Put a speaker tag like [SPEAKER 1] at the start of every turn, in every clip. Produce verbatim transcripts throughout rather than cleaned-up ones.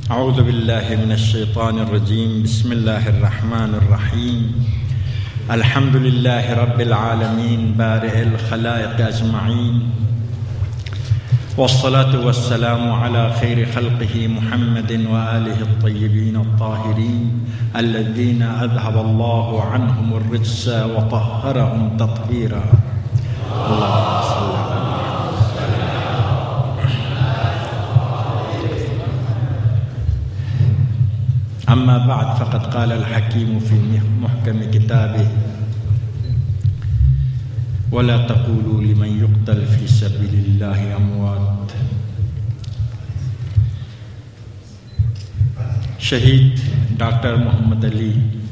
[SPEAKER 1] اعوذ باللہ من الشیطان الرجیم بسم اللہ الرحمن الرحیم الحمد للہ رب العالمین بارئ الخلائق اجمعین والصلاة والسلام على خیر خلقہ محمد وآلہ الطیبین الطاہرین الذین اذهب اللہ عنہم الرجس وطہرہم تطہیرا اللہم صل علی اما بعد فقد قال الحکیم فی محکم کتابہ ولا تقولوا لمن يقتل في سبيل الله اموات۔ شہید ڈاکٹر محمد علی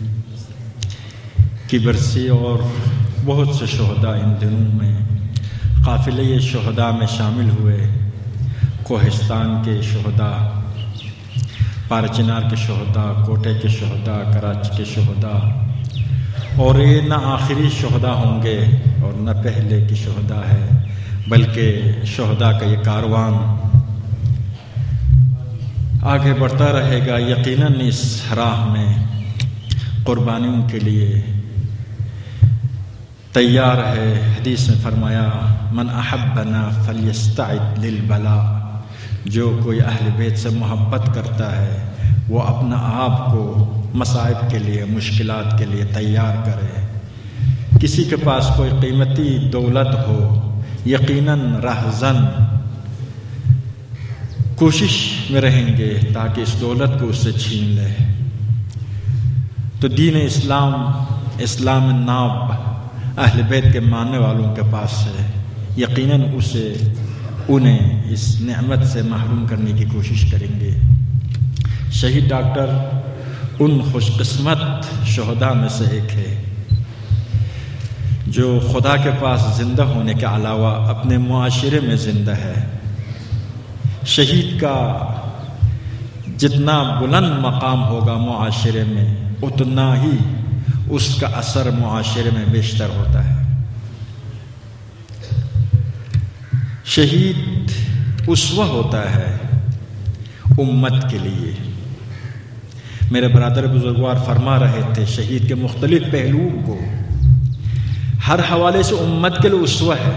[SPEAKER 1] کی برسی اور بہت سے شہداء ان دنوں میں قافلے شہداء میں شامل ہوئے۔ کوہستان کے شہداء، پارچنار کے شہداء، کوٹے کے شہداء، کراچی کے شہداء، اور یہ نہ آخری شہداء ہوں گے اور نہ پہلے کی شہداء ہے، بلکہ شہداء کا یہ کاروان آگے بڑھتا رہے گا۔ یقیناً اس راہ میں قربانیوں کے لیے تیار ہے۔ حدیث میں فرمایا من احبنا فلیستعد للبلاء، جو کوئی اہل بیت سے محبت کرتا ہے وہ اپنا آپ کو مصائب کے لیے، مشکلات کے لیے تیار کرے۔ کسی کے پاس کوئی قیمتی دولت ہو، یقیناً رہزن کوشش میں رہیں گے تاکہ اس دولت کو اس سے چھین لے۔ تو دین اسلام، اسلام ناب اہل بیت کے ماننے والوں کے پاس ہے، یقیناً اسے انہیں اس نعمت سے محروم کرنے کی کوشش کریں گے۔ شہید ڈاکٹر ان خوش قسمت شہداء میں سے ایک ہے جو خدا کے پاس زندہ ہونے کے علاوہ اپنے معاشرے میں زندہ ہے۔ شہید کا جتنا بلند مقام ہوگا معاشرے میں، اتنا ہی اس کا اثر معاشرے میں بیشتر ہوتا ہے۔ شہید اسوہ ہوتا ہے امت کے لیے۔ میرے برادر بزرگوار فرما رہے تھے شہید کے مختلف پہلوؤں کو ہر حوالے سے امت کے لیے اسوہ ہے،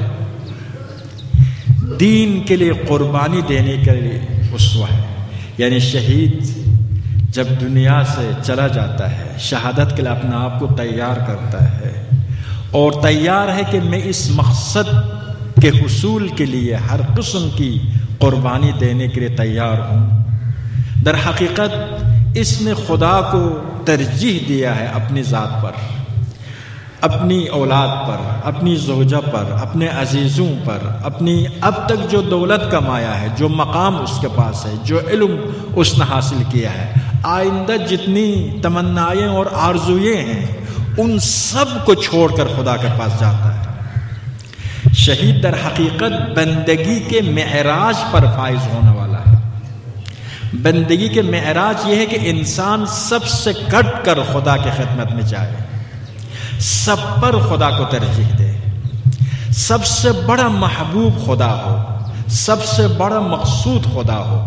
[SPEAKER 1] دین کے لیے قربانی دینے کے لیے اسوہ ہے۔ یعنی شہید جب دنیا سے چلا جاتا ہے، شہادت کے لیے اپنے آپ کو تیار کرتا ہے اور تیار ہے کہ میں اس مقصد کے حصول کے لیے ہر قسم کی قربانی دینے کے لیے تیار ہوں۔ در حقیقت اس نے خدا کو ترجیح دیا ہے اپنی ذات پر، اپنی اولاد پر، اپنی زوجہ پر، اپنے عزیزوں پر، اپنی اب تک جو دولت کمایا ہے، جو مقام اس کے پاس ہے، جو علم اس نے حاصل کیا ہے، آئندہ جتنی تمنائیں اور آرزوئیں ہیں ان سب کو چھوڑ کر خدا کے پاس جاتا ہے۔ شہید در حقیقت بندگی کے معراج پر فائز ہونے والا ہے۔ بندگی کے معراج یہ ہے کہ انسان سب سے کٹ کر خدا کی خدمت میں جائے، سب پر خدا کو ترجیح دے، سب سے بڑا محبوب خدا ہو، سب سے بڑا مقصود خدا ہو،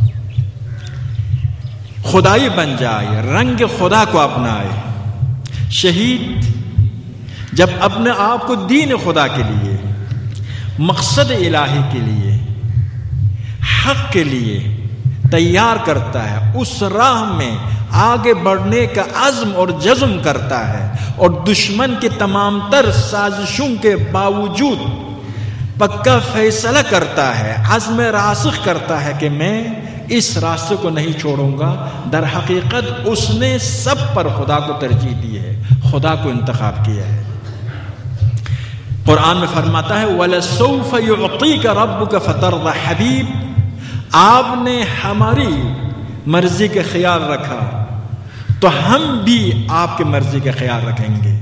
[SPEAKER 1] خدائی بن جائے، رنگ خدا کو اپنائے۔ شہید جب اپنے آپ کو دین خدا کے لیے، مقصد الہی کے لیے، حق کے لیے تیار کرتا ہے، اس راہ میں آگے بڑھنے کا عزم اور جزم کرتا ہے اور دشمن کی تمام تر سازشوں کے باوجود پکا فیصلہ کرتا ہے، عزم راسخ کرتا ہے کہ میں اس راستے کو نہیں چھوڑوں گا۔ در حقیقت اس نے سب پر خدا کو ترجیح دی ہے، خدا کو انتخاب کیا ہے۔ قرآن میں فرماتا ہے وَلَسَوْفَ يُعْطِيكَ رَبُّكَ فَتَرْضَى، حبیب آپ نے ہماری مرضی کا خیال رکھا تو ہم بھی آپ کی مرضی کا خیال رکھیں گے۔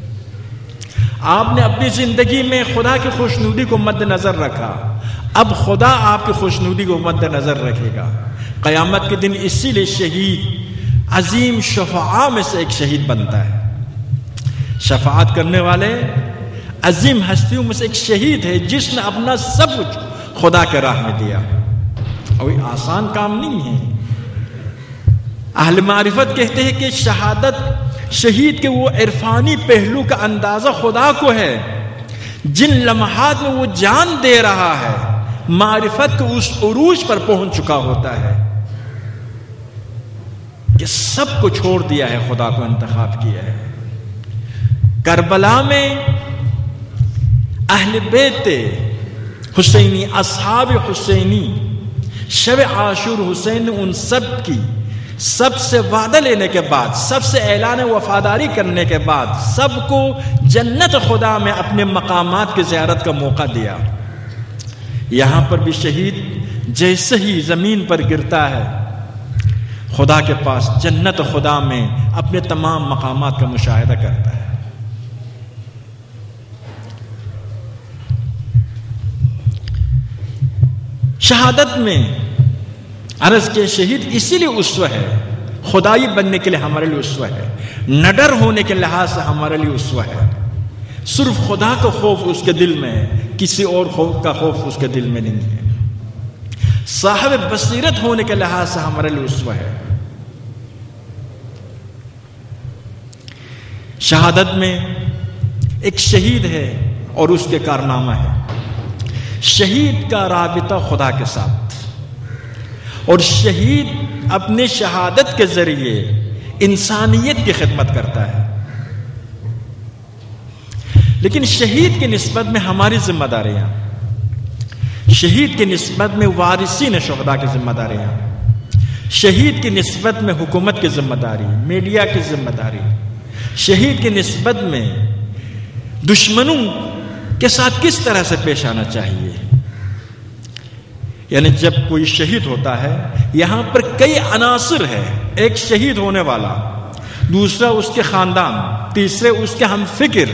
[SPEAKER 1] آپ نے اپنی زندگی میں خدا کی خوشنودی کو مد نظر رکھا، اب خدا آپ کی خوشنودی کو مد نظر رکھے گا۔ قیامت کے دن اسی لیے شہید عظیم شفعاء میں سے ایک شہید بنتا ہے۔ شفاعت کرنے والے عظیم ہستیوں میں سے ایک شہید ہے جس نے اپنا سب کچھ خدا کے راہ میں دیا۔ اور یہ آسان کام نہیں ہے، اہل معرفت کہتے ہیں کہ شہادت شہید کے وہ عرفانی پہلو کا اندازہ خدا کو ہے جن لمحات میں وہ جان دے رہا ہے، معرفت کے اس عروج پر پہنچ چکا ہوتا ہے کہ سب کو چھوڑ دیا ہے، خدا کو انتخاب کیا ہے۔ کربلا میں اہل بیت حسینی، اصحاب حسینی، شب عاشور حسین نے ان سب کی سب سے وعدہ لینے کے بعد، سب سے اعلان وفاداری کرنے کے بعد سب کو جنت خدا میں اپنے مقامات کی زیارت کا موقع دیا۔ یہاں پر بھی شہید جیسے ہی زمین پر گرتا ہے خدا کے پاس جنت خدا میں اپنے تمام مقامات کا مشاہدہ کرتا ہے۔ شہادت میں عرض کے شہید اسی لیے اسوہ ہے، خدائی بننے کے لیے ہمارے لیے اسوہ ہے، نڈر ہونے کے لحاظ سے ہمارے لیے اسوہ ہے۔ صرف خدا کا خوف اس کے دل میں ہے، کسی اور خوف کا خوف اس کے دل میں نہیں ہے۔ صاحب بصیرت ہونے کے لحاظ سے ہمارے لیے اسوہ ہے۔ شہادت میں ایک شہید ہے اور اس کے کارنامہ ہے۔ شہید کا رابطہ خدا کے ساتھ، اور شہید اپنے شہادت کے ذریعے انسانیت کی خدمت کرتا ہے۔ لیکن شہید کی نسبت میں ہماری ذمہ داریاں، شہید کی نسبت میں وارثین شہداء کی ذمہ داریاں، شہید کی نسبت میں حکومت کی ذمہ داری، میڈیا کی ذمہ داری، شہید کی نسبت میں دشمنوں کے ساتھ کس طرح سے پیش آنا چاہیے۔ یعنی جب کوئی شہید ہوتا ہے یہاں پر کئی عناصر ہیں، ایک شہید ہونے والا، دوسرا اس کے خاندان، تیسرے اس کے ہم فکر،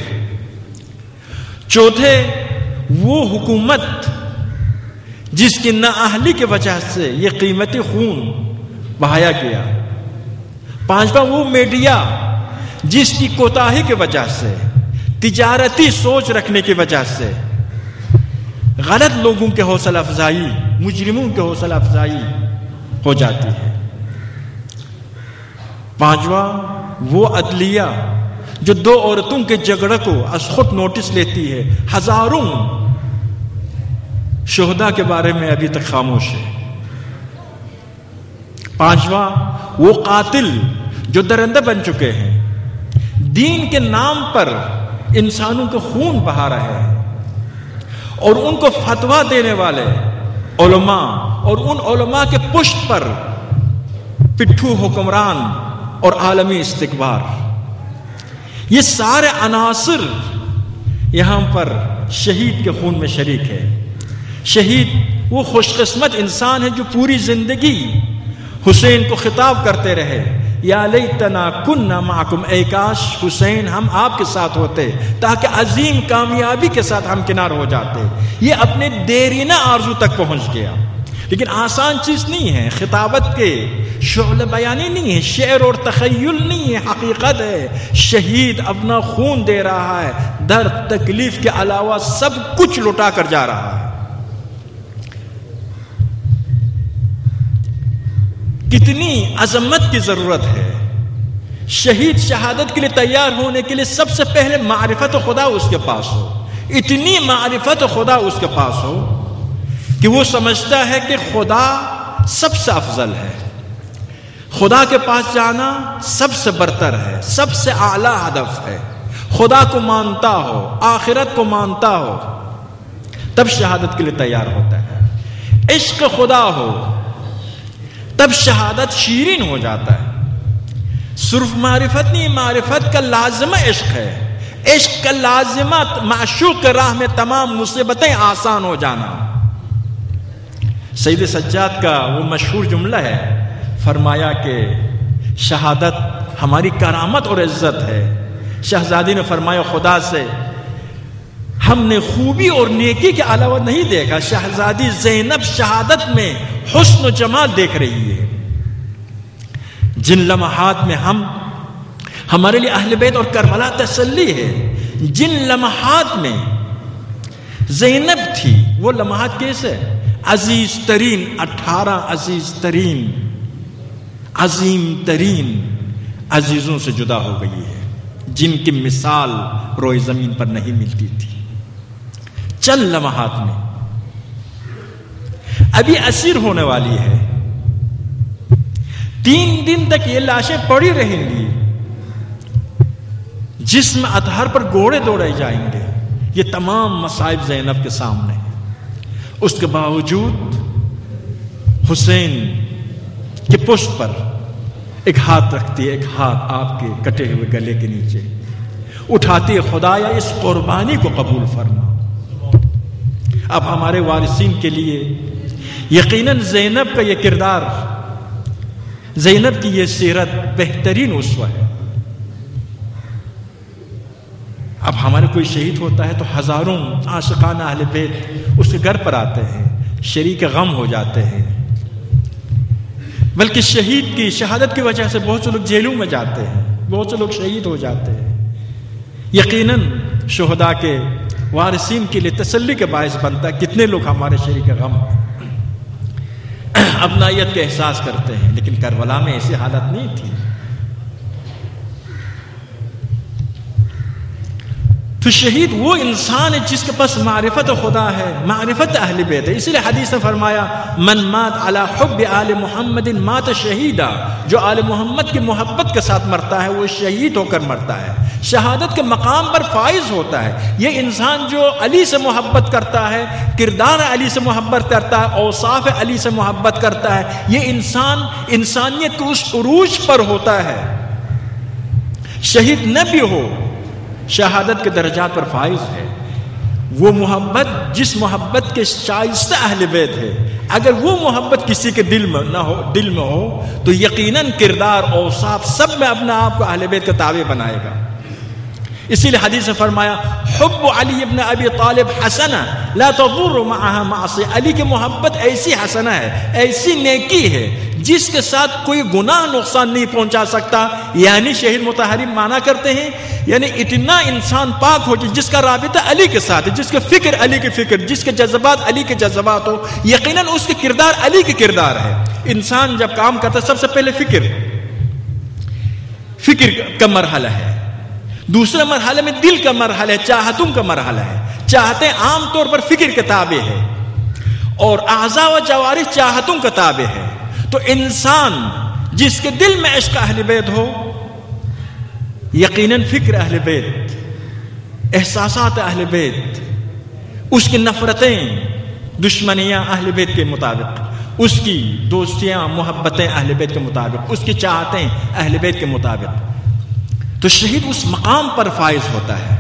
[SPEAKER 1] چوتھے وہ حکومت جس کی نااہلی کی وجہ سے یہ قیمتی خون بہایا گیا، پانچواں وہ میڈیا جس کی کوتاہی کی وجہ سے، تجارتی سوچ رکھنے کی وجہ سے غلط لوگوں کے حوصلہ افزائی، مجرموں کے حوصلہ افزائی ہو جاتی ہے۔ پانچواں وہ عدلیہ جو دو عورتوں کے جھگڑے کو از خود نوٹس لیتی ہے، ہزاروں شہداء کے بارے میں ابھی تک خاموش ہے۔ پانچواں وہ قاتل جو درندہ بن چکے ہیں، دین کے نام پر انسانوں کو خون بہا رہے ہیں، اور ان کو فتویٰ دینے والے علماء اور ان علماء کے پشت پر پٹھو حکمران اور عالمی استکبار، یہ سارے عناصر یہاں پر شہید کے خون میں شریک ہے۔ شہید وہ خوش قسمت انسان ہے جو پوری زندگی حسین کو خطاب کرتے رہے، یا لیتنا کننا معکم، اے کاش حسین ہم آپ کے ساتھ ہوتے تاکہ عظیم کامیابی کے ساتھ ہم کنار ہو جاتے۔ یہ اپنے دیرینہ آرزو تک پہنچ گیا، لیکن آسان چیز نہیں ہے، خطابت کے شعلہ بیانی نہیں ہے، شعر اور تخیل نہیں ہے، حقیقت ہے۔ شہید اپنا خون دے رہا ہے، درد تکلیف کے علاوہ سب کچھ لٹا کر جا رہا ہے۔ کتنی عظمت کی ضرورت ہے۔ شہید شہادت کے لیے تیار ہونے کے لیے سب سے پہلے معرفت خدا اس کے پاس ہو، اتنی معرفت خدا اس کے پاس ہو کہ وہ سمجھتا ہے کہ خدا سب سے افضل ہے، خدا کے پاس جانا سب سے برتر ہے، سب سے اعلیٰ ہدف ہے۔ خدا کو مانتا ہو، آخرت کو مانتا ہو، تب شہادت کے لیے تیار ہوتا ہے۔ عشق خدا ہو تب شہادت شیرین ہو جاتا ہے۔ صرف معرفت نہیں، معرفت کا لازمہ عشق ہے، عشق کا لازمہ معشوق کے راہ میں تمام مصیبتیں آسان ہو جانا۔ سید سجاد کا وہ مشہور جملہ ہے، فرمایا کہ شہادت ہماری کرامت اور عزت ہے۔ شہزادی نے فرمایا خدا سے ہم نے خوبی اور نیکی کے علاوہ نہیں دیکھا۔ شہزادی زینب شہادت میں حسن و جمال دیکھ رہی ہے۔ جن لمحات میں ہم ہمارے لیے اہل بیت اور کربلا تسلی ہے، جن لمحات میں زینب تھی، وہ لمحات کیسے عزیز ترین اٹھارہ عزیز ترین عظیم ترین عزیزوں سے جدا ہو گئی ہے، جن کی مثال روئے زمین پر نہیں ملتی تھی۔ چند لمحات میں ابھی اسیر ہونے والی ہے، تین دن تک یہ لاشیں پڑی رہیں گی، جسم اطہر پر گھوڑے دوڑے جائیں گے۔ یہ تمام مصائب زینب کے سامنے ہیں، اس کے باوجود حسین کی پشت پر ایک ہاتھ رکھتی ہے، ایک ہاتھ آپ کے کٹے ہوئے گلے کے نیچے اٹھاتی ہے، خدایا اس قربانی کو قبول فرما۔ اب ہمارے وارثین کے لیے یقیناً زینب کا یہ کردار، زینب کی یہ سیرت بہترین اسوہ ہے۔ اب ہمارے کوئی شہید ہوتا ہے تو ہزاروں عاشقان اہل بیت اس کے گھر پر آتے ہیں، شریک غم ہو جاتے ہیں، بلکہ شہید کی شہادت کی وجہ سے بہت سے لوگ جیلوں میں جاتے ہیں، بہت سے لوگ شہید ہو جاتے ہیں۔ یقیناً شہداء کے وارثین کے لیے تسلی کا باعث بنتا ہے کتنے لوگ ہمارے شریک غم ابنائیت کا احساس کرتے ہیں، لیکن کربلا میں ایسی حالت نہیں تھی۔ تو شہید وہ انسان ہے جس کے پاس معرفت خدا ہے، معرفت اہل بیت ہے۔ اسی لیے حدیث نے فرمایا من مات علی حب آل محمد مات شہیدا، جو آل محمد کی محبت کے ساتھ مرتا ہے وہ شہید ہو کر مرتا ہے، شہادت کے مقام پر فائز ہوتا ہے۔ یہ انسان جو علی سے محبت کرتا ہے، کردار علی سے محبت کرتا ہے، اوصاف علی سے محبت کرتا ہے، یہ انسان انسانیت کے اس عروج پر ہوتا ہے۔ شہید نہ بھی ہو، شہادت کے درجات پر فائز ہے۔ وہ محبت جس محبت کے شائستہ اہل بیت ہے، اگر وہ محبت کسی کے دل میں نہ ہو، دل میں ہو تو یقیناً کردار اوصاف سب میں اپنے آپ کو اہل بیت کا تابع بنائے گا۔ اسی لیے حدیث نے فرمایا حب علی ابن ابی طالب حسنہ لا تضر معها معصیہ، علی کی محبت ایسی حسنہ ہے، ایسی نیکی ہے جس کے ساتھ کوئی گناہ نقصان نہیں پہنچا سکتا۔ یعنی شہید مطہرین مانا کرتے ہیں یعنی اتنا انسان پاک ہو جس کا رابطہ علی کے ساتھ ہے، جس کے فکر علی کی فکر، جس کے جذبات علی کے جذبات ہو، یقیناً اس کے کردار علی کے کردار ہے۔ انسان جب کام کرتا ہے سب سے پہلے فکر فکر کا مرحلہ ہے، دوسرے مرحلے میں دل کا مرحلہ ہے، چاہتوں کا مرحلہ ہے۔ چاہتے عام طور پر فکر کے تابع ہے اور اعضاء و جوارح چاہتوں کا تابع ہے۔ تو انسان جس کے دل میں عشق اہل بیت ہو، یقیناً فکر اہل بیت، احساسات اہل بیت، اس کی نفرتیں دشمنیاں اہل بیت کے مطابق، اس کی دوستیاں محبتیں اہل بیت کے مطابق، اس کی چاہتیں اہل بیت کے مطابق، تو شہید اس مقام پر فائز ہوتا ہے۔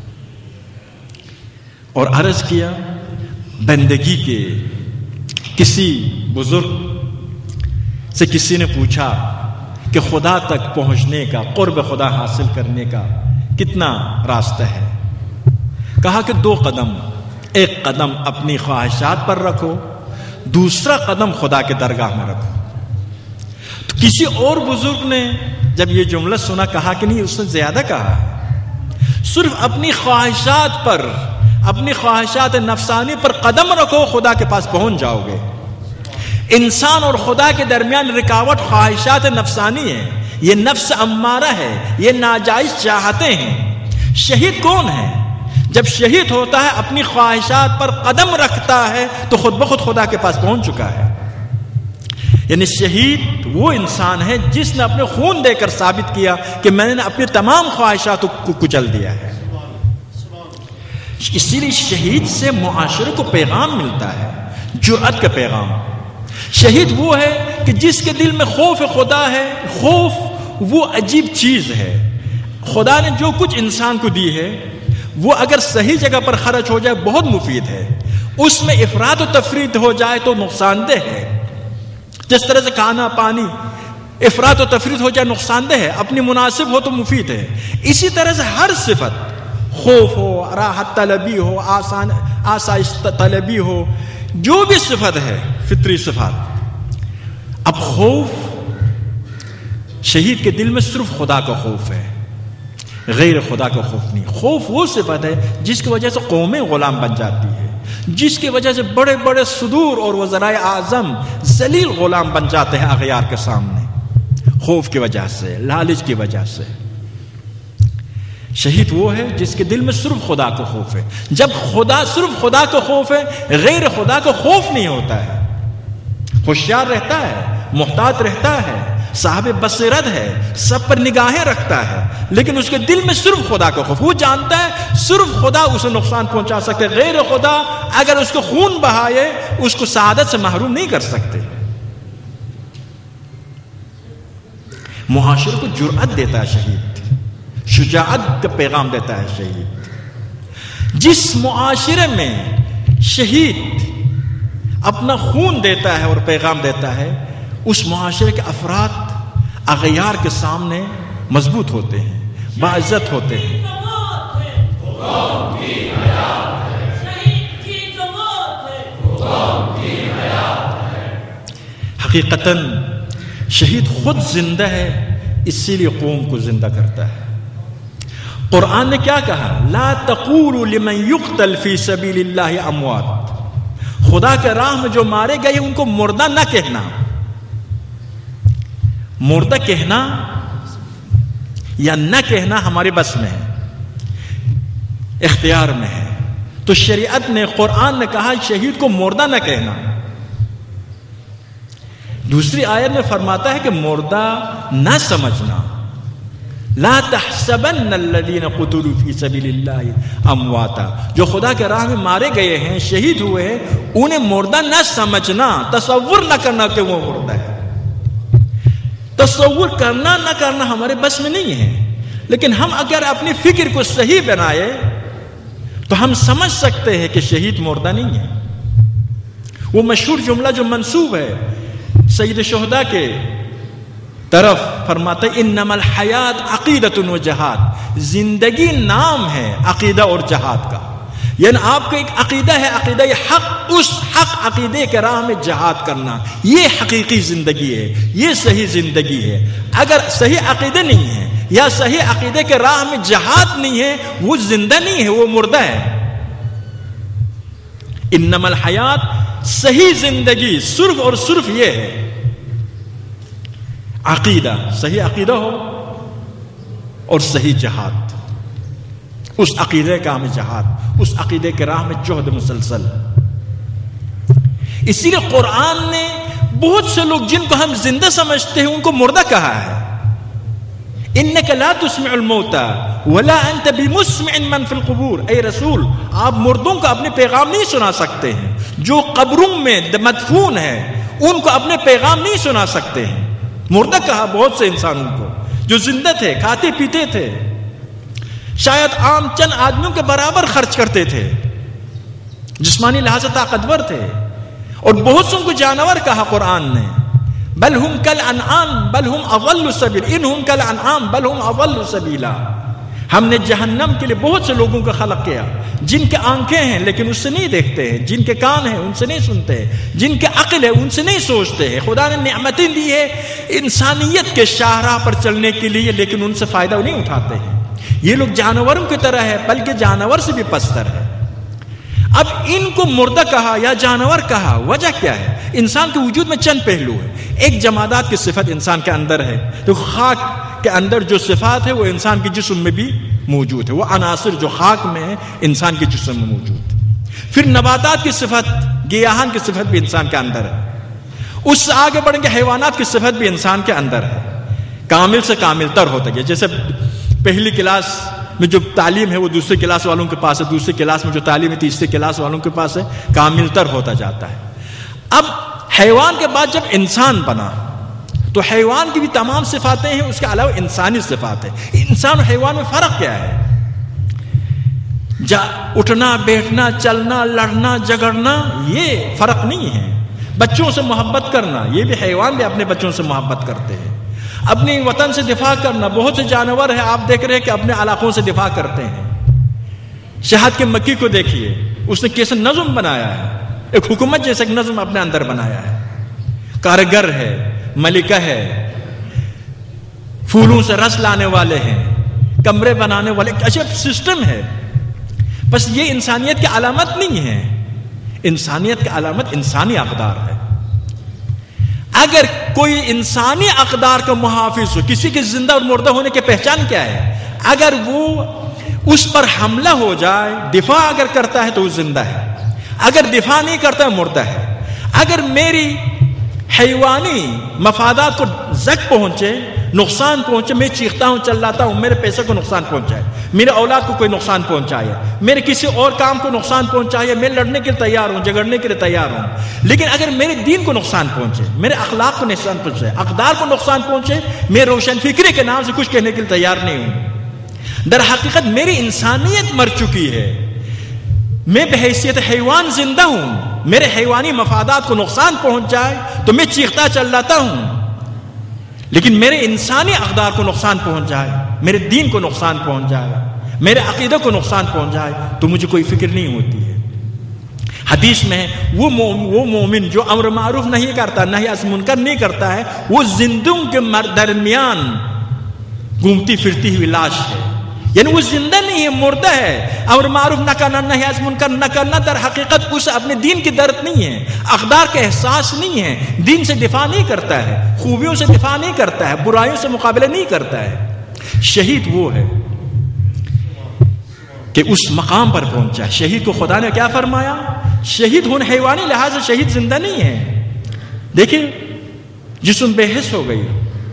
[SPEAKER 1] اور عرض کیا بندگی کے کسی بزرگ سے کسی نے پوچھا کہ خدا تک پہنچنے کا، قرب خدا حاصل کرنے کا کتنا راستہ ہے؟ کہا کہ دو قدم، ایک قدم اپنی خواہشات پر رکھو، دوسرا قدم خدا کے درگاہ میں رکھو۔ تو کسی اور بزرگ نے جب یہ جملہ سنا کہا کہ نہیں، اس نے زیادہ کہا، صرف اپنی خواہشات پر، اپنی خواہشات نفسانی پر قدم رکھو، خدا کے پاس پہنچ جاؤ گے۔ انسان اور خدا کے درمیان رکاوٹ خواہشات نفسانی ہے، یہ نفس امارہ ہے، یہ ناجائز چاہتے ہیں۔ شہید کون ہے؟ جب شہید ہوتا ہے اپنی خواہشات پر قدم رکھتا ہے تو خود بخود خدا کے پاس پہنچ چکا ہے۔ یعنی شہید وہ انسان ہے جس نے اپنے خون دے کر ثابت کیا کہ میں نے اپنی تمام خواہشات کو کچل دیا ہے۔ اسی لیے شہید سے معاشرے کو پیغام ملتا ہے، جرأت کا پیغام۔ شہید وہ ہے کہ جس کے دل میں خوف خدا ہے۔ خوف وہ عجیب چیز ہے، خدا نے جو کچھ انسان کو دی ہے وہ اگر صحیح جگہ پر خرچ ہو جائے بہت مفید ہے، اس میں افراط و تفریط ہو جائے تو نقصان دہ ہے۔ جس طرح سے کھانا پانی افراط و تفریط ہو جائے نقصان دہ ہے، اپنی مناسب ہو تو مفید ہے۔ اسی طرح سے ہر صفت، خوف ہو، راحت طلبی ہو، آسان آسائش طلبی ہو، جو بھی صفت ہے فطری صفات، اب خوف شہید کے دل میں صرف خدا کا خوف ہے، غیر خدا کا خوف نہیں۔ خوف وہ صفت ہے جس کی وجہ سے قومیں غلام بن جاتی ہے، جس کی وجہ سے بڑے بڑے صدور اور وزرائے اعظم ذلیل غلام بن جاتے ہیں اغیار کے سامنے۔ خوف کی وجہ سے، لالچ کی وجہ سے۔ شہید وہ ہے جس کے دل میں صرف خدا کو خوف ہے۔ جب خدا صرف خدا کو خوف ہے، غیر خدا کو خوف نہیں ہوتا ہے۔ ہوشیار رہتا ہے، محتاط رہتا ہے، صاحب بصیرت ہے، سب پر نگاہیں رکھتا ہے، لیکن اس کے دل میں صرف خدا کا خوف۔ وہ جانتا ہے صرف خدا اسے نقصان پہنچا سکتے، غیر خدا اگر اس کو خون بہائے اس کو سعادت سے محروم نہیں کر سکتے۔ معاشرے کو جرأت دیتا ہے شہید، شجاعت کا پیغام دیتا ہے شہید۔ جس معاشرے میں شہید اپنا خون دیتا ہے اور پیغام دیتا ہے، اس معاشرے کے افراد اغیار کے سامنے مضبوط ہوتے ہیں، باعزت ہوتے ہیں۔ حقیقتاً شہید خود زندہ ہے، اسی لیے قوم کو زندہ کرتا ہے۔ قرآن نے کیا کہا؟ لا تقولوا لمن يقتل في سبيل الله اموات۔ خدا کے راہ میں جو مارے گئے ان کو مردہ نہ کہنا۔ مردہ کہنا یا نہ کہنا ہمارے بس میں ہے، اختیار میں ہے۔ تو شریعت نے، قرآن نے کہا شہید کو مردہ نہ کہنا۔ دوسری آیت میں فرماتا ہے کہ مردہ نہ سمجھنا۔ لا تحسبن الذين قتلوا في سبيل الله امواتا، جو خدا کے راہ میں مارے گئے ہیں، شہید ہوئے ہیں، انہیں مردہ نہ سمجھنا، تصور نہ کرنا کہ وہ مردہ ہے۔ تصور کرنا نہ کرنا ہمارے بس میں نہیں ہے، لیکن ہم اگر اپنی فکر کو صحیح بنائے تو ہم سمجھ سکتے ہیں کہ شہید مردہ نہیں ہے۔ وہ مشہور جملہ جو منسوب ہے سید شہداء کے طرف، فرماتا ہے انما الحیات عقیدۃ و جہاد، زندگی نام ہے عقیدہ اور جہاد کا، یعنی آپ کا ایک عقیدہ ہے، عقیدہ حق، اس حق عقیدے کے راہ میں جہاد کرنا، یہ حقیقی زندگی ہے، یہ صحیح زندگی ہے۔ اگر صحیح عقیدہ نہیں ہے یا صحیح عقیدے کے راہ میں جہاد نہیں ہے، وہ زندہ نہیں ہے، وہ مردہ ہے۔ انما الحیات، صحیح زندگی صرف اور صرف یہ ہے عقیدہ، صحیح عقیدہ ہو اور صحیح جہاد، اس عقیدے کا ہمیں جہاد، اس عقیدے کے راہ میں جہد مسلسل۔ اسی لیے قرآن نے بہت سے لوگ جن کو ہم زندہ سمجھتے ہیں ان کو مردہ کہا ہے۔ انک لا تسمع الموتى ولا انت بمسمع من في القبور، اے رسول آپ مردوں کو اپنے پیغام نہیں سنا سکتے ہیں، جو قبروں میں مدفون ہیں ان کو اپنے پیغام نہیں سنا سکتے ہیں۔ مردہ کہا بہت سے انسانوں کو جو زندہ تھے، کھاتے پیتے تھے، شاید عام چند آدمیوں کے برابر خرچ کرتے تھے، جسمانی لحاظ سے طاقتور تھے، اور بہت سے کو جانور کہا قرآن نے، بل ہم کالانعام بل ہم اضل سبیل ان ہم کالانعام بل ہم اضل سبیلا۔ ہم نے جہنم کے لیے بہت سے لوگوں کا خلق کیا جن کے آنکھیں ہیں لیکن اس سے نہیں دیکھتے ہیں، جن کے کان ہیں ان سے نہیں سنتے ہیں، جن کے عقل ہے ان سے نہیں سوچتے ہیں۔ خدا نے نعمتیں دی ہے انسانیت کے شاہراہ پر چلنے کے لیے، لیکن ان سے فائدہ نہیں اٹھاتے ہیں۔ یہ لوگ جانوروں کی طرح ہے، بلکہ جانور سے بھی پستر ہے۔ اب ان کو مردہ کہا یا جانور کہا، وجہ کیا ہے؟ انسان کے وجود میں چند پہلو ہے۔ ایک جمادات کی صفت انسان کے اندر ہے، تو خاک کے اندر جو صفات ہے وہ انسان کے جسم میں بھی موجود ہے، وہ عناصر جو خاک میں ہے انسان کے جسم میں موجود ہے۔ پھر نباتات کی صفت، گیاہان کی صفت بھی انسان کے اندر ہے۔ اس سے آگے بڑھیں گے حیوانات کی صفت بھی انسان کے اندر ہے، کامل سے کامل تر ہوتا ہے۔ جیسے پہلی کلاس میں جو تعلیم ہے وہ دوسری کلاس والوں کے پاس ہے، دوسری کلاس میں جو تعلیم ہے تیسری کلاس والوں کے پاس ہے، کامل تر ہوتا جاتا ہے۔ اب حیوان کے بعد جب انسان بنا تو حیوان کی بھی تمام صفاتیں ہیں، اس کے علاوہ انسانی صفات ہیں۔ انسان اور حیوان میں فرق کیا ہے؟ جا اٹھنا بیٹھنا چلنا لڑنا جگڑنا یہ فرق نہیں ہے۔ بچوں سے محبت کرنا، یہ بھی حیوان بھی اپنے بچوں سے محبت کرتے ہیں۔ اپنے وطن سے دفاع کرنا، بہت سے جانور ہیں آپ دیکھ رہے ہیں کہ اپنے علاقوں سے دفاع کرتے ہیں۔ شہد کے مکھی کو دیکھیے، اس نے کیسے نظم بنایا ہے، ایک حکومت جیسا ایک نظم اپنے اندر بنایا ہے۔ کارگر ہے، ملکہ ہے، پھولوں سے رس لانے والے ہیں، کمرے بنانے والے، عجب سسٹم ہے۔ بس یہ انسانیت کی علامت نہیں ہے، انسانیت کی علامت انسانی اقدار ہے۔ اگر کوئی انسانی اقدار کا محافظ ہو، کسی کے زندہ اور مردہ ہونے کی پہچان کیا ہے؟ اگر وہ اس پر حملہ ہو جائے، دفاع اگر کرتا ہے تو وہ زندہ ہے، اگر دفاع نہیں کرتا ہے مردہ ہے۔ اگر میری حیوانی مفادات کو زک پہنچے، نقصان پہنچے، میں چیختا ہوں چلاتا ہوں، میرے پیسے کو نقصان پہنچائے، میرے اولاد کو کوئی نقصان پہنچائے، میرے کسی اور کام کو نقصان پہنچائے، میں لڑنے کے لیے تیار ہوں، جھگڑنے کے لیے تیار ہوں، لیکن اگر میرے دین کو نقصان پہنچے، میرے اخلاق کو نقصان پہنچے، اقدار کو نقصان پہنچے، میں روشن فکری کے نام سے کچھ کہنے کے لیے تیار نہیں ہوں۔ در حقیقت میری انسانیت مر چکی ہے، میں بحیثیت حیوان زندہ ہوں، میرے حیوانی مفادات کو نقصان پہنچ جائے تو میں چیختا چلاتا ہوں، لیکن میرے انسانی اقدار کو نقصان پہنچ جائے، میرے دین کو نقصان پہنچ جائے، میرے عقیدہ کو نقصان پہنچ جائے تو مجھے کوئی فکر نہیں ہوتی ہے۔ حدیث میں وہ وہ مومن جو امر معروف نہیں کرتا، نہی از منکر نہیں کرتا ہے، وہ زندوں کے درمیان گھومتی پھرتی ہوئی لاش ہے، یعنی وہ زندہ نہیں ہے، مردہ ہے۔ امر معروف نہ کرنا، نہی از منکر نہ کرنا در حقیقت اس اپنے دین کی درد نہیں ہے، اقدار کا احساس نہیں ہے، دین سے دفاع نہیں کرتا ہے، خوبیوں سے دفاع نہیں کرتا ہے، برائیوں سے مقابلہ نہیں کرتا ہے۔ شہید وہ ہے کہ اس مقام پر پہنچا ہے۔ شہید کو خدا نے کیا فرمایا؟ شہید ہونے حیوانی لحاظ سے شہید زندہ نہیں ہے۔ دیکھیں جسم بے حس ہو گئی،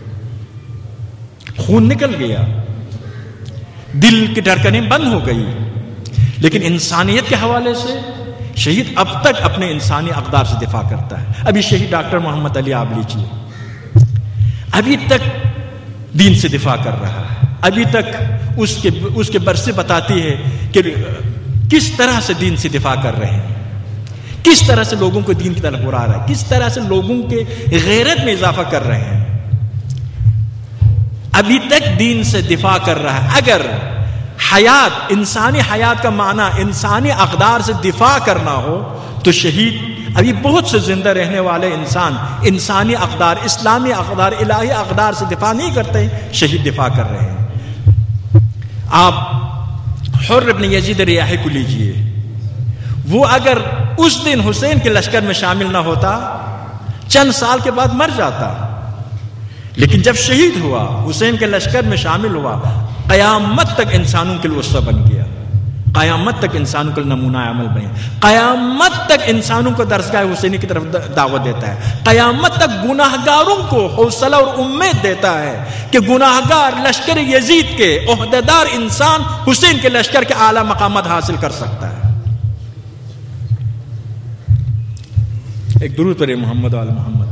[SPEAKER 1] خون نکل گیا، دل کی دھڑکنیں بند ہو گئی، لیکن انسانیت کے حوالے سے شہید اب تک اپنے انسانی اقدار سے دفاع کرتا ہے۔ ابھی شہید ڈاکٹر محمد علی آپ لیجیے، ابھی تک دین سے دفاع کر رہا ہے، ابھی تک اس کے اس کے برسیں بتاتی ہے کہ کس طرح سے دین سے دفاع کر رہے ہیں، کس طرح سے لوگوں کو دین کی طرف بلا رہا ہے، کس طرح سے لوگوں کے غیرت میں اضافہ کر رہے ہیں، ابھی تک دین سے دفاع کر رہا ہے۔ اگر حیات، انسانی حیات کا معنی انسانی اقدار سے دفاع کرنا ہو تو شہید، ابھی بہت سے زندہ رہنے والے انسان انسانی اقدار، اسلامی اقدار، الہی اقدار سے دفاع نہیں کرتے، شہید دفاع کر رہے ہیں۔ آپ حر ابن یزید ریاحی کو لیجئے، وہ اگر اس دن حسین کے لشکر میں شامل نہ ہوتا، چند سال کے بعد مر جاتا، لیکن جب شہید ہوا، حسین کے لشکر میں شامل ہوا، قیامت تک انسانوں کے لیے اسوہ بن گیا، قیامت تک انسانوں کے لیے نمونہ عمل بنے، قیامت تک انسانوں کو درسگاہ حسینی کی طرف دعوت دیتا ہے، قیامت تک گناہگاروں کو حوصلہ اور امید دیتا ہے کہ گناہگار لشکر یزید کے عہدیدار انسان حسین کے لشکر کے اعلیٰ مقامات حاصل کر سکتا ہے۔ ایک درود پڑھیں محمد وعلی محمد۔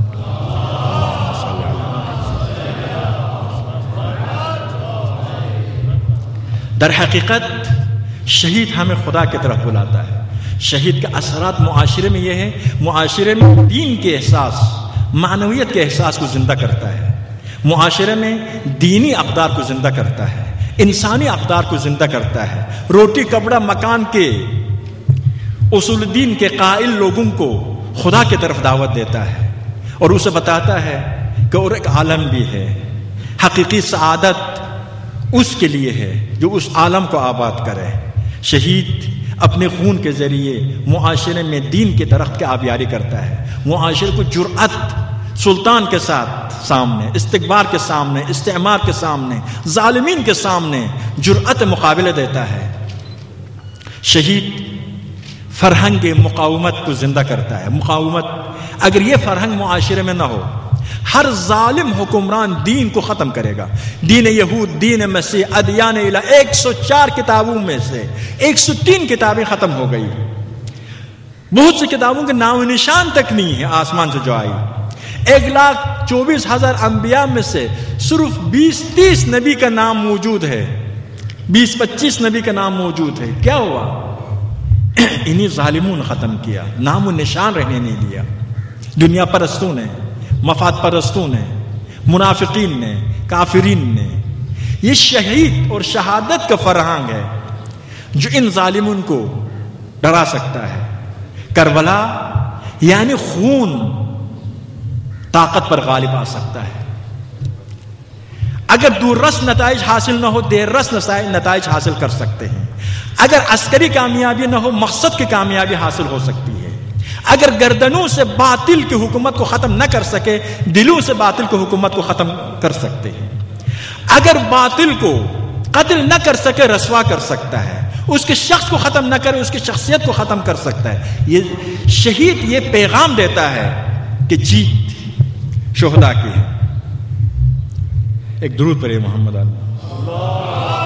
[SPEAKER 1] در حقیقت شہید ہمیں خدا کی طرف بلاتا ہے۔ شہید کے اثرات معاشرے میں یہ ہے، معاشرے میں دین کے احساس، معنویت کے احساس کو زندہ کرتا ہے، معاشرے میں دینی اقدار کو زندہ کرتا ہے، انسانی اقدار کو زندہ کرتا ہے، روٹی کپڑا مکان کے اصول دین کے قائل لوگوں کو خدا کی طرف دعوت دیتا ہے، اور اسے بتاتا ہے کہ اور ایک عالم بھی ہے، حقیقی سعادت اس کے لیے ہے جو اس عالم کو آباد کرے۔ شہید اپنے خون کے ذریعے معاشرے میں دین کے درخت کی آبیاری کرتا ہے، معاشرے کو جرأت، سلطان کے ساتھ سامنے، استکبار کے سامنے، استعمار کے سامنے، ظالمین کے سامنے جرأت مقابلہ دیتا ہے۔ شہید فرہنگ مقاومت کو زندہ کرتا ہے۔ مقاومت، اگر یہ فرہنگ معاشرے میں نہ ہو، ہر ظالم حکمران دین کو ختم کرے گا۔ دین یہود، دین مسیح، ادیان الہ، ایک سو چار کتابوں میں سے ایک سو تین کتابیں ختم ہو گئی، بہت سی کتابوں کے نام و نشان تک نہیں ہے آسمان سے جو آئی۔ ایک لاکھ چوبیس ہزار انبیاء میں سے صرف بیس تیس نبی کا نام موجود ہے، بیس پچیس نبی کا نام موجود ہے۔ کیا ہوا؟ انہی ظالموں نے ختم کیا، نام و نشان رہنے نہیں دیا۔ دنیا پرستوں نے، مفاد پرستوں نے، منافقین نے، کافرین نے۔ یہ شہید اور شہادت کا فرہنگ ہے جو ان ظالموں کو ڈرا سکتا ہے۔ کربلا یعنی خون طاقت پر غالب آ سکتا ہے۔ اگر دور رس نتائج حاصل نہ ہو، دیر رس نتائج حاصل کر سکتے ہیں۔ اگر عسکری کامیابی نہ ہو، مقصد کی کامیابی حاصل ہو سکتی ہے۔ اگر گردنوں سے باطل کی حکومت کو ختم نہ کر سکے، دلوں سے باطل کی حکومت کو ختم کر سکتے ہیں۔ اگر باطل کو قتل نہ کر سکے رسوا کر سکتا ہے، اس کے شخص کو ختم نہ کرے اس کی شخصیت کو ختم کر سکتا ہے۔ یہ شہید یہ پیغام دیتا ہے کہ جیت شہداء کی ہے۔ ایک درود پڑھیے محمد اللہ۔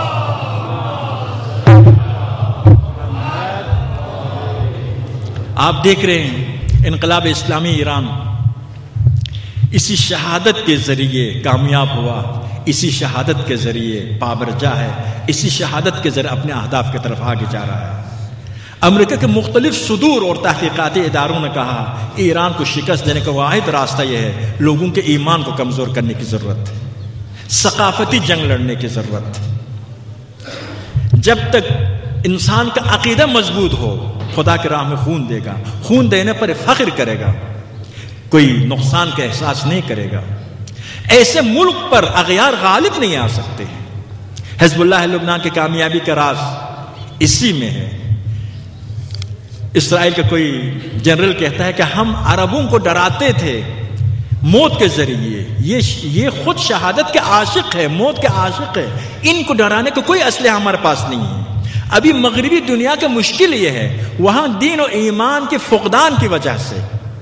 [SPEAKER 1] آپ دیکھ رہے ہیں انقلاب اسلامی ایران اسی شہادت کے ذریعے کامیاب ہوا، اسی شہادت کے ذریعے پابرجا ہے، اسی شہادت کے ذریعے اپنے اہداف کی طرف آگے جا رہا ہے۔ امریکہ کے مختلف صدور اور تحقیقاتی اداروں نے کہا ایران کو شکست دینے کا واحد راستہ یہ ہے لوگوں کے ایمان کو کمزور کرنے کی ضرورت ہے، ثقافتی جنگ لڑنے کی ضرورت ہے۔ جب تک انسان کا عقیدہ مضبوط ہو خدا کی راہ میں خون دے گا، خون دینے پر فخر کرے گا، کوئی نقصان کا احساس نہیں کرے گا۔ ایسے ملک پر اغیار غالب نہیں آ سکتے۔ حزب اللہ لبنان کی کامیابی کا راز اسی میں ہے۔ اسرائیل کا کوئی جنرل کہتا ہے کہ ہم عربوں کو ڈراتے تھے موت کے ذریعے، یہ یہ خود شہادت کے عاشق ہے، موت کے عاشق ہے، ان کو ڈرانے کا کوئی اسلحہ ہمارے پاس نہیں ہے۔ ابھی مغربی دنیا کا مشکل یہ ہے وہاں دین و ایمان کے فقدان کی وجہ سے،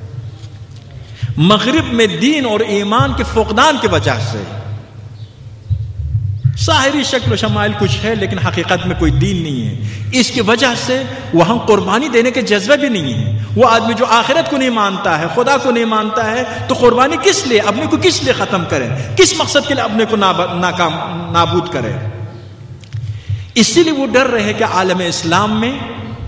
[SPEAKER 1] مغرب میں دین اور ایمان کے فقدان کی وجہ سے ظاہری شکل و شمائل کچھ ہے لیکن حقیقت میں کوئی دین نہیں ہے۔ اس کی وجہ سے وہاں قربانی دینے کے جذبہ بھی نہیں ہے۔ وہ آدمی جو آخرت کو نہیں مانتا ہے، خدا کو نہیں مانتا ہے، تو قربانی کس لیے، اپنے کو کس لیے ختم کرے، کس مقصد کے لیے اپنے کو ناکام نابود کرے۔ اسی لیے وہ ڈر رہے کہ عالم اسلام میں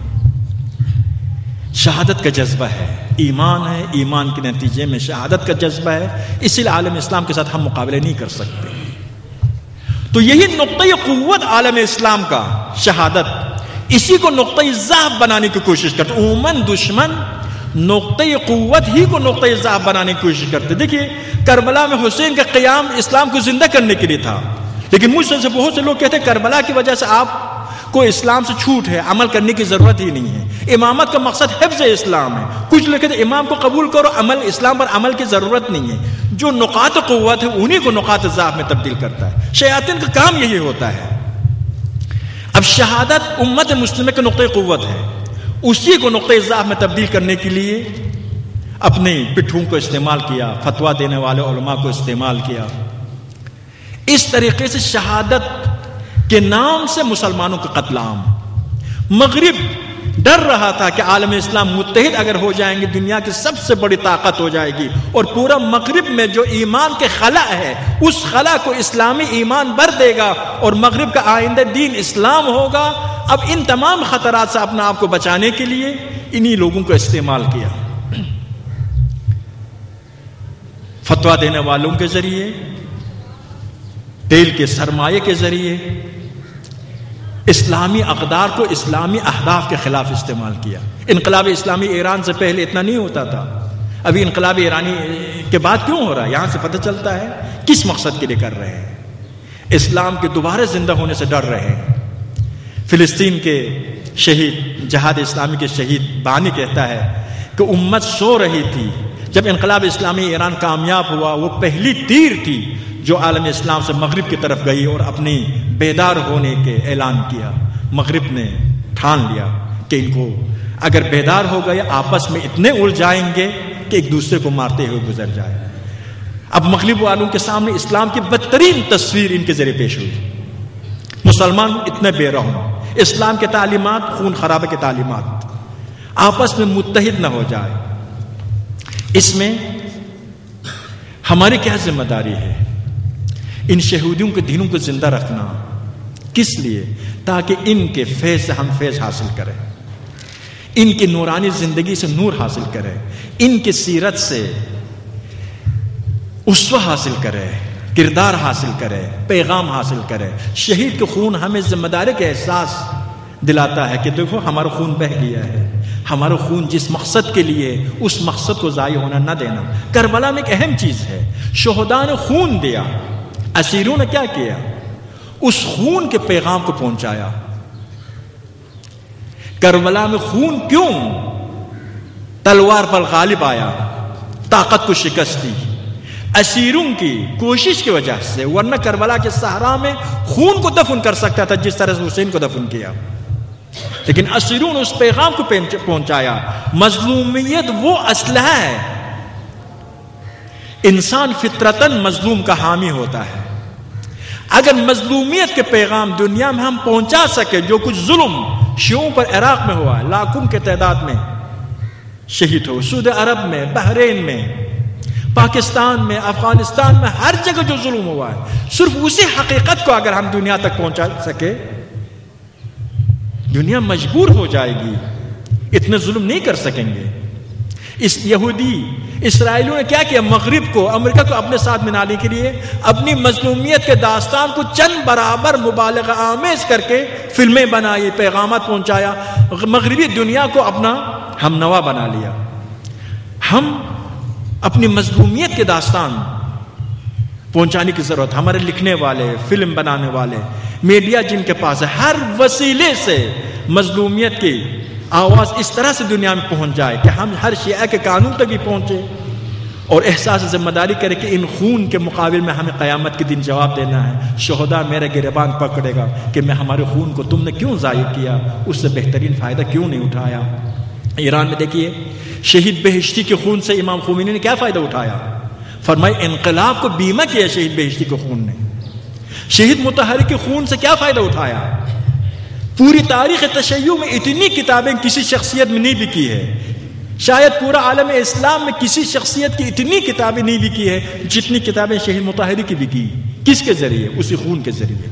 [SPEAKER 1] شہادت کا جذبہ ہے، ایمان ہے، ایمان کے نتیجے میں شہادت کا جذبہ ہے، اسی لیے عالم اسلام کے ساتھ ہم مقابلے نہیں کر سکتے۔ تو یہی نقطۂ قوت عالم اسلام کا شہادت، اسی کو نقطۂ ضعف بنانے کی کوشش کرتے۔ عموماً دشمن نقطۂ قوت ہی کو نقطۂ ضعف بنانے کی کوشش کرتے۔ دیکھیے کربلا میں حسین کا قیام اسلام کو زندہ کرنے کے لیے تھا، لیکن مجھ سے بہت سے لوگ کہتے ہیں کربلا کی وجہ سے آپ کو اسلام سے چھوٹ ہے، عمل کرنے کی ضرورت ہی نہیں ہے۔ امامت کا مقصد حفظ اسلام ہے۔ کچھ لوگ کہتے ہیں امام کو قبول کرو، عمل اسلام پر عمل کی ضرورت نہیں ہے۔ جو نقاط قوت ہے انہی کو نقاط ضعف میں تبدیل کرتا ہے۔ شیاطین کا کام یہی ہوتا ہے۔ اب شہادت امت مسلمہ کے نقطۂ قوت ہے، اسی کو نقطۂ ضعف میں تبدیل کرنے کے لیے اپنے پٹھوں کو استعمال کیا، فتویٰ دینے والے علماء کو استعمال کیا۔ اس طریقے سے شہادت کے نام سے مسلمانوں کا قتل عام۔ مغرب ڈر رہا تھا کہ عالم اسلام متحد اگر ہو جائیں گے دنیا کی سب سے بڑی طاقت ہو جائے گی، اور پورا مغرب میں جو ایمان کے خلا ہے اس خلا کو اسلامی ایمان بھر دے گا اور مغرب کا آئندہ دین اسلام ہوگا۔ اب ان تمام خطرات سے اپنا آپ کو بچانے کے لیے انہی لوگوں کو استعمال کیا، فتویٰ دینے والوں کے ذریعے، تیل کے سرمایے کے ذریعے اسلامی اقدار کو اسلامی اہداف کے خلاف استعمال کیا۔ انقلاب اسلامی ایران سے پہلے اتنا نہیں ہوتا تھا، ابھی انقلاب ایرانی کے بعد کیوں ہو رہا ہے؟ یہاں سے پتہ چلتا ہے کس مقصد کے لیے کر رہے ہیں۔ اسلام کے دوبارہ زندہ ہونے سے ڈر رہے ہیں۔ فلسطین کے شہید، جہاد اسلامی کے شہید بانی کہتا ہے کہ امت سو رہی تھی جب انقلاب اسلامی ایران کامیاب ہوا، وہ پہلی تیر تھی جو عالم اسلام سے مغرب کی طرف گئی اور اپنی بیدار ہونے کے اعلان کیا۔ مغرب نے ٹھان لیا کہ ان کو اگر بیدار ہو گئے آپس میں اتنے الجھائیں گے کہ ایک دوسرے کو مارتے ہوئے گزر جائے۔ اب مغرب والوں کے سامنے اسلام کی بدترین تصویر ان کے ذریعے پیش ہوئی۔ مسلمان اتنے بے رحم، اسلام کے تعلیمات خون خرابہ کے تعلیمات، آپس میں متحد نہ ہو جائے۔ اس میں ہماری کیا ذمہ داری ہے؟ ان شہیدوں کے دینوں کو زندہ رکھنا۔ کس لیے؟ تاکہ ان کے فیض سے ہم فیض حاصل کریں، ان کی نورانی زندگی سے نور حاصل کریں، ان کی سیرت سے اسوہ حاصل کریں، کردار حاصل کریں، پیغام حاصل کریں۔ شہید کے خون ہمیں ذمہ داری کا احساس دلاتا ہے کہ دیکھو ہمارا خون بہہ گیا ہے، ہمارا خون جس مقصد کے لیے اس مقصد کو ضائع ہونا نہ دینا۔ کربلا میں ایک اہم چیز ہے، شہداء نے خون دیا، اسیروں نے کیا کیا؟ اس خون کے پیغام کو پہنچایا۔ کربلا میں خون کیوں؟ تلوار پر غالب آیا، طاقت کو شکست دی، اسیروں کی کوشش کی وجہ سے، ورنہ کربلا کے صحرا میں خون کو دفن کر سکتا تھا جس طرح سے حسین کو دفن کیا، لیکن اسیروں نے اس پیغام کو پہنچایا، مظلومیت وہ اسلحہ ہے، انسان فطرتاً مظلوم کا حامی ہوتا ہے، اگر مظلومیت کے پیغام دنیا میں ہم پہنچا سکے، جو کچھ ظلم شیعوں پر عراق میں ہوا ہے، لاکھوں کے تعداد میں شہید ہو، سعودی عرب میں، بحرین میں، پاکستان میں، افغانستان میں، ہر جگہ جو ظلم ہوا ہے، صرف اسی حقیقت کو اگر ہم دنیا تک پہنچا سکے، دنیا مجبور ہو جائے گی، اتنے ظلم نہیں کر سکیں گے۔ اس یہودی اسرائیلیوں نے کیا کیا؟ مغرب کو، امریکہ کو اپنے ساتھ منانے کے لیے اپنی مظلومیت کے داستان کو چند برابر مبالغہ آمیز کر کے فلمیں بنائی، پیغامات پہنچایا، مغربی دنیا کو اپنا ہم نوا بنا لیا۔ ہم اپنی مظلومیت کے داستان پہنچانے کی ضرورت، ہمارے لکھنے والے، فلم بنانے والے، میڈیا جن کے پاس ہے، ہر وسیلے سے مظلومیت کی آواز اس طرح سے دنیا میں پہنچ جائے کہ ہم ہر شیعہ کے قانون تک بھی پہنچے اور احساس ذمہ داری کرے کہ ان خون کے مقابل میں ہمیں قیامت کے دن جواب دینا ہے۔ شہداء میرا گریبان پکڑے گا کہ میں ہمارے خون کو تم نے کیوں ضائع کیا، اس سے بہترین فائدہ کیوں نہیں اٹھایا۔ ایران میں دیکھیے شہید بہشتی کے خون سے امام خمینی نے کیا فائدہ اٹھایا، فرمائے انقلاب کو بیمہ کیا شہید بہشتی کے خون نے۔ شہید مطہری کے خون سے کیا فائدہ اٹھایا، پوری تاریخ تشیع میں اتنی کتابیں کسی شخصیت میں نہیں لکھی ہے، شاید پورا عالم اسلام میں کسی شخصیت کی اتنی کتابیں نہیں لکھی ہے جتنی کتابیں شہید مطہری کی لکھی۔ کس کے ذریعے؟ اسی خون کے ذریعے۔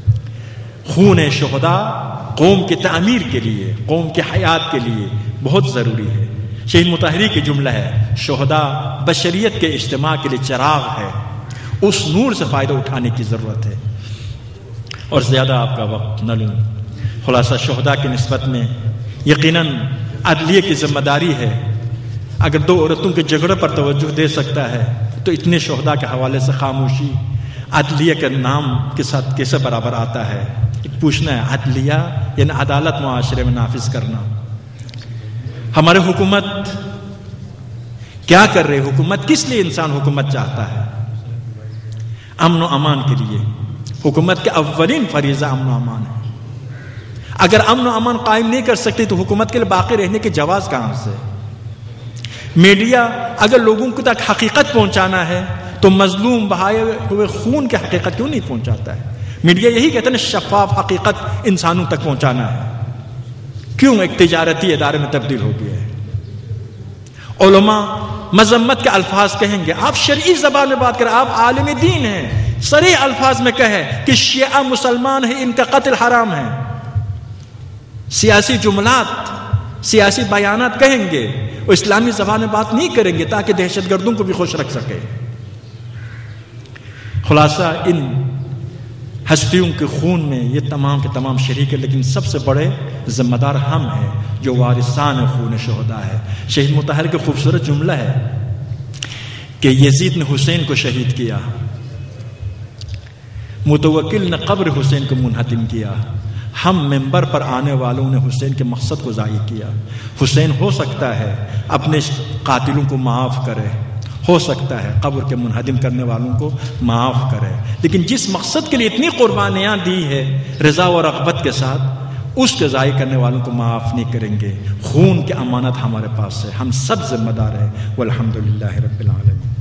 [SPEAKER 1] خون شہداء قوم کی تعمیر کے لیے، قوم کی حیات کے لیے بہت ضروری ہے۔ شہید مطہری کی جملہ ہے، شہداء بشریت کے اجتماع کے لیے چراغ ہے، اس نور سے فائدہ اٹھانے کی ضرورت ہے۔ اور زیادہ آپ کا وقت نہ لوں، خلاصہ شہداء کی نسبت میں یقیناً عدلیہ کی ذمہ داری ہے۔ اگر دو عورتوں کے جھگڑے پر توجہ دے سکتا ہے تو اتنے شہداء کے حوالے سے خاموشی عدلیہ کے نام کے ساتھ کیسے برابر آتا ہے؟ پوچھنا ہے، عدلیہ یعنی عدالت معاشرے میں نافذ کرنا۔ ہمارے حکومت کیا کر رہے؟ حکومت کس لیے انسان حکومت چاہتا ہے؟ امن و امان کے لیے۔ حکومت کے اولین فریضہ امن و امان ہے۔ اگر امن و امان قائم نہیں کر سکتے تو حکومت کے لیے باقی رہنے کی جواز کہاں سے؟ میڈیا اگر لوگوں کو تک حقیقت پہنچانا ہے تو مظلوم بہائے ہوئے خون کی حقیقت کیوں نہیں پہنچاتا ہے؟ میڈیا یہی کہتا ہے شفاف حقیقت انسانوں تک پہنچانا ہے، کیوں ایک تجارتی ادارے میں تبدیل ہو گیا ہے؟ علماء مذمت کے الفاظ کہیں گے، آپ شرعی زبان میں بات کریں، آپ عالم دین ہیں، صریح الفاظ میں کہیں کہ شیعہ مسلمان ہیں، ان کا قتل حرام ہے۔ سیاسی جملات، سیاسی بیانات کہیں گے، وہ اسلامی زبان میں بات نہیں کریں گے تاکہ دہشت گردوں کو بھی خوش رکھ سکے۔ خلاصہ ان ہستیوں کے خون میں یہ تمام کے تمام شریک ہے، لیکن سب سے بڑے ذمہ دار ہم ہیں جو وارثان خون شہداء ہے۔ شہید مطہر کا خوبصورت جملہ ہے کہ یزید نے حسین کو شہید کیا، متوکل نے قبر حسین کو منہدم کیا، ہم ممبر پر آنے والوں نے حسین کے مقصد کو ضائع کیا۔ حسین ہو سکتا ہے اپنے قاتلوں کو معاف کرے، ہو سکتا ہے قبر کے منہدم کرنے والوں کو معاف کرے، لیکن جس مقصد کے لیے اتنی قربانیاں دی ہے رضا و رغبت کے ساتھ، اس کے ضائع کرنے والوں کو معاف نہیں کریں گے۔ خون کی امانت ہمارے پاس ہے، ہم سب ذمہ دار ہیں۔ والحمدللہ رب العالمین۔